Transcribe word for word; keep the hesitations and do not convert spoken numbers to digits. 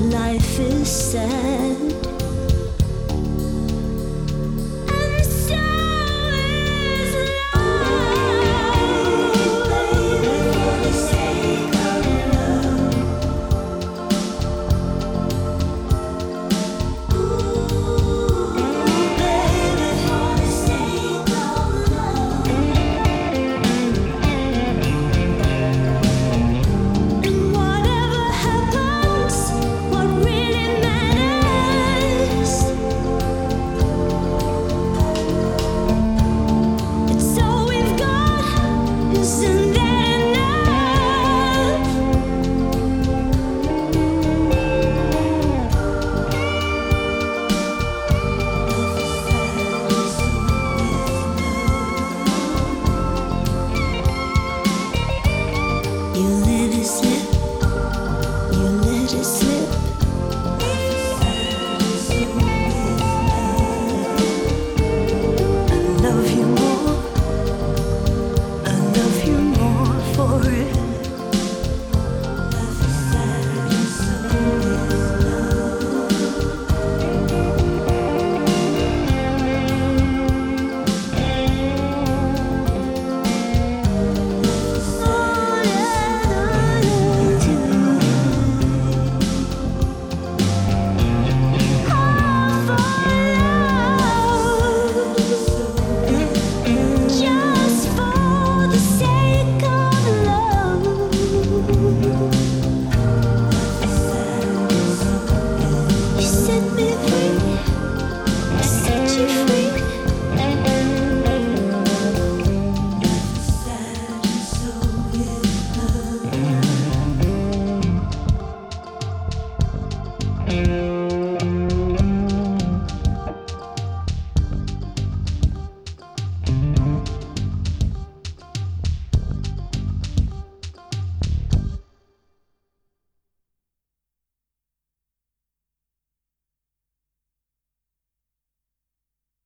Life is sad, and so is love. Baby, for the sake of love. Ooh, baby, for the sake of love. And whatever happens, what really matters, it's all we've got. Isn't that enough? You let it slip, you let it slip. I love you more, I love you more for it. Love is sad and so is love. All that I do, all for love, just for the sake of love. You set me free, I set you free. Sad and so is love.